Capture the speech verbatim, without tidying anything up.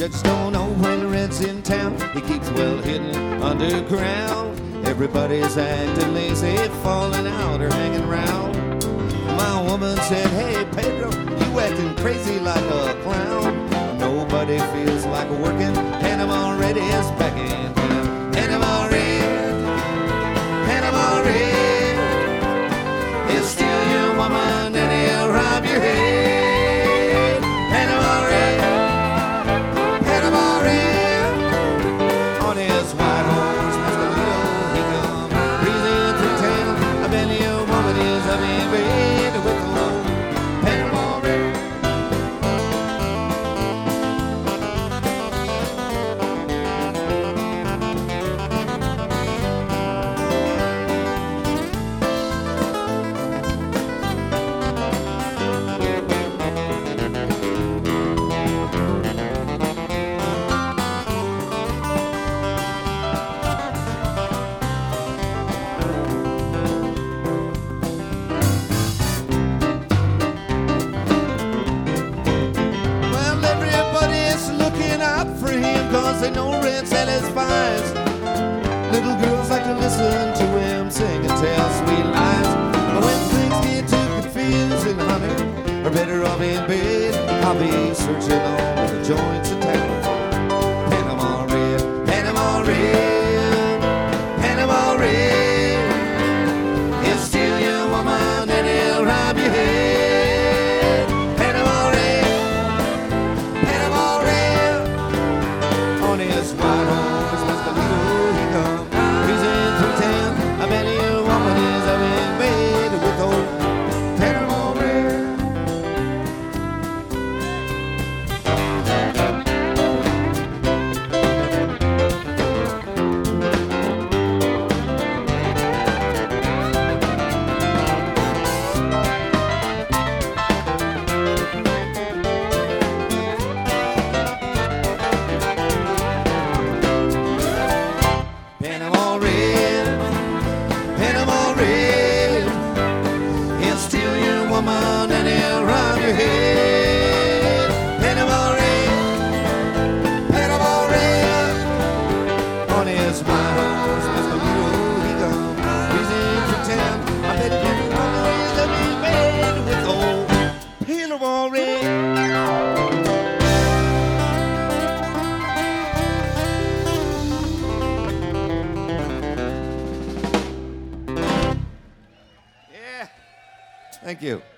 just don't know when the rent's in town. He keeps well hidden underground. Everybody's acting lazy, falling out or hanging around. My woman said, hey Pedro, you acting crazy like a clown. Nobody feels like working, Panama Red is back in town. Panama Red, Panama Red, he'll steal your woman and he'll rob your head. Panama Red, Panama Red, on his white horse, Mescalito, he come breezing through town. I bet your woman is up in bed with the old Panama Red. Cause they know Red satisfies. Little girls like to listen to him sing and tell sweet lies. But when things get too confusing, honey, are better off in bed. I'll be searching all the joints of town. Panama Red, Panama Red, Panama Red, he'll steal your woman and he'll rob your head. Panama Red, Panama Red, on his white horse, Mescalito, he come breezing through town. I bet your woman is up in bed with old Panama Red. Panama Red, Panama Red, he'll steal your woman and he'll rob your head. Panama Red, Panama Red, on his white horse, Mescalito, he come breezing through town. I bet your woman is up in bed with old Panama Red. Thank you.